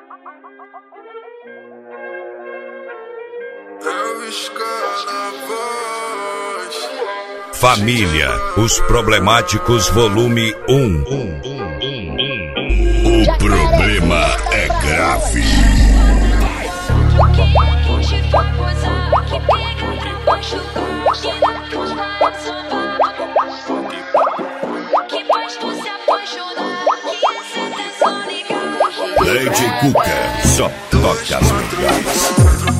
Família, os problemáticos, volume 1. O problema é grave. Lady Cuca, só toca as melhores.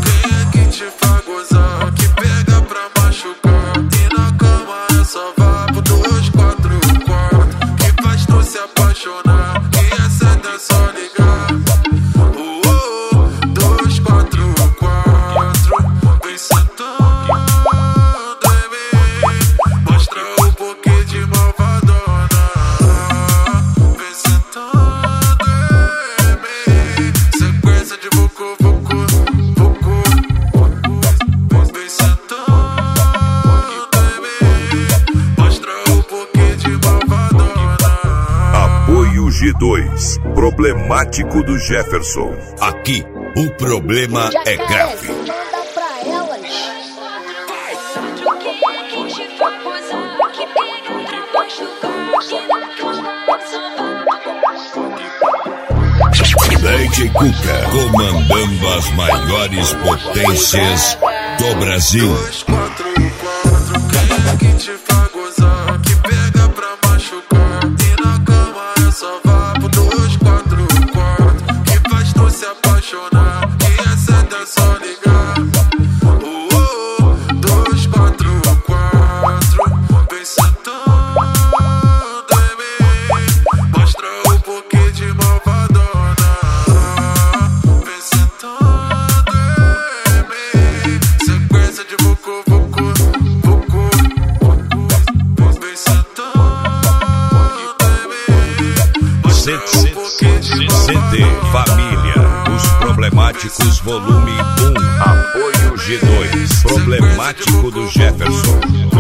G2, problemático do Jefferson. Aqui, o problema é grave. Manda pra elas. Lady Cuca, comandando as maiores potências do Brasil. CD Família, os problemáticos, volume 1. Apoio G2, problemático do Jefferson.